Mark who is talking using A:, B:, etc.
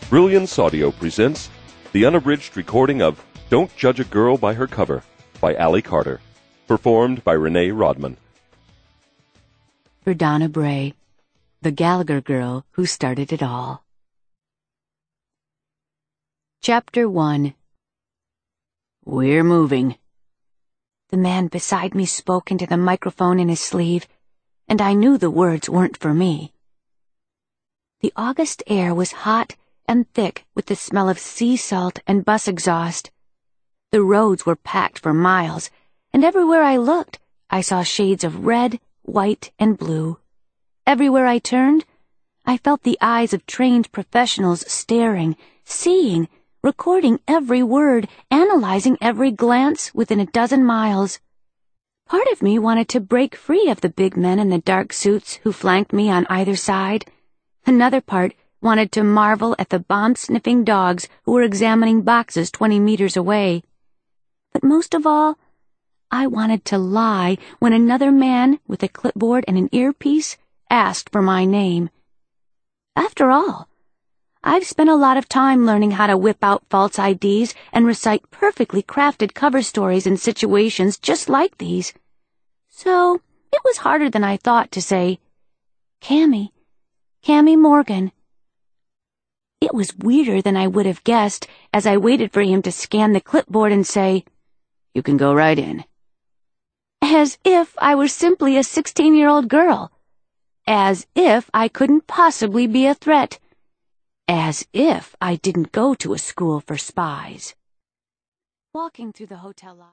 A: Brilliance Audio presents the unabridged recording of Don't Judge a Girl by Her Cover by Allie Carter, performed by Renee Rodman.
B: For Donna Bray, the Gallagher girl who started it all. Chapter 1. We're moving. The man beside me spoke into the microphone in his sleeve, and I knew the words weren't for me. The August air was hot and thick with the smell of sea salt and bus exhaust. The roads were packed for miles, and everywhere I looked, I saw shades of red, white, and blue. Everywhere I turned, I felt the eyes of trained professionals staring, seeing, recording every word, analyzing every glance within a dozen miles. Part of me wanted to break free of the big men in the dark suits who flanked me on either side. Another part wanted to marvel at the bomb-sniffing dogs who were examining boxes 20 meters away. But most of all, I wanted to lie when another man with a clipboard and an earpiece asked for my name. After all, I've spent a lot of time learning how to whip out false IDs and recite perfectly crafted cover stories in situations just like these. So it was harder than I thought to say, Cammy Morgan. It was weirder than I would have guessed as I waited for him to scan the clipboard and say, "You can go right in." As if I were simply a 16-year-old girl. As if I couldn't possibly be a threat. As if I didn't go to a school for spies. Walking through the hotel lobby.